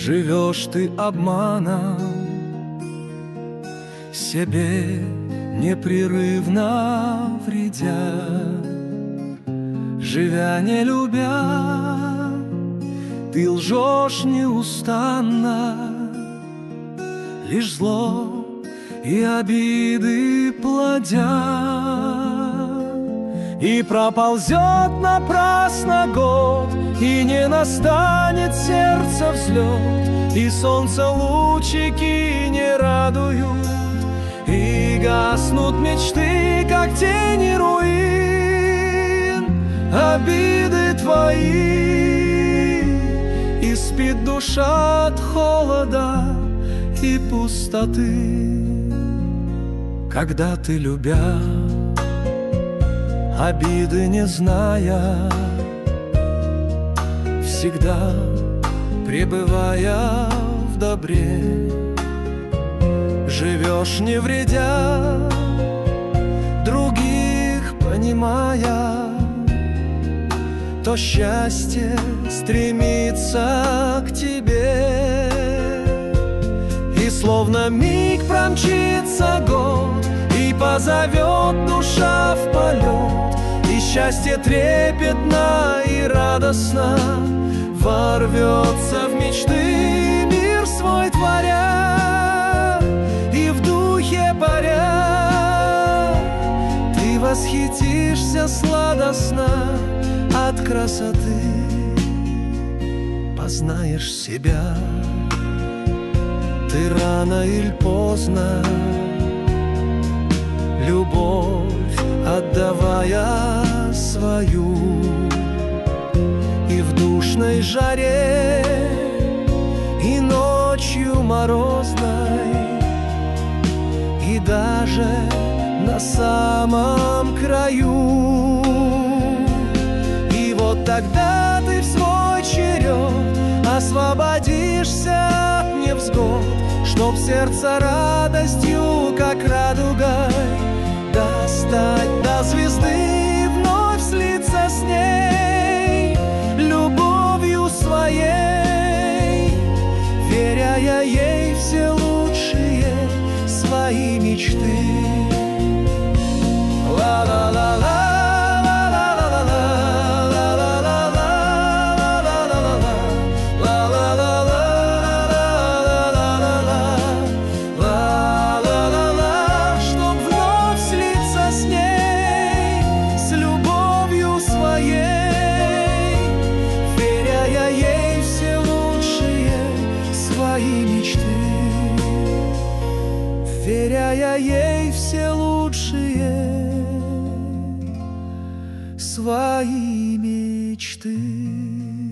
Живешь ты обманом, себе непрерывно вредя, живя не любя, ты лжешь неустанно, лишь зло и обиды плодя. И проползет напрасно год, и не настанет сердце взлет, и солнце лучики не радуют, и гаснут мечты, как тени руин, обиды твои, и спит душа от холода и пустоты. Когда ты, любя, обиды не зная, всегда пребывая в добре, живешь не вредя, других понимая, то счастье стремится к тебе. И словно миг промчится год, и позовет душа в полет, и счастье трепетно и радостно ворвется в мечты, мир свой творя, и в духе паря ты восхитишься сладостно от красоты, познаешь себя. Ты рано или поздно, любовь отдавая свою, и в душной жаре, и ночью морозной, и даже на самом краю. И вот тогда ты в свой черед освободишься от невзгод, чтоб сердце радостью, как радугой, достать до звезды и вновь слиться с ней любовью своей, веряя ей все лучшие свои мечты. Ла-ла-ла-ла. Веряя ей все лучшие свои мечты.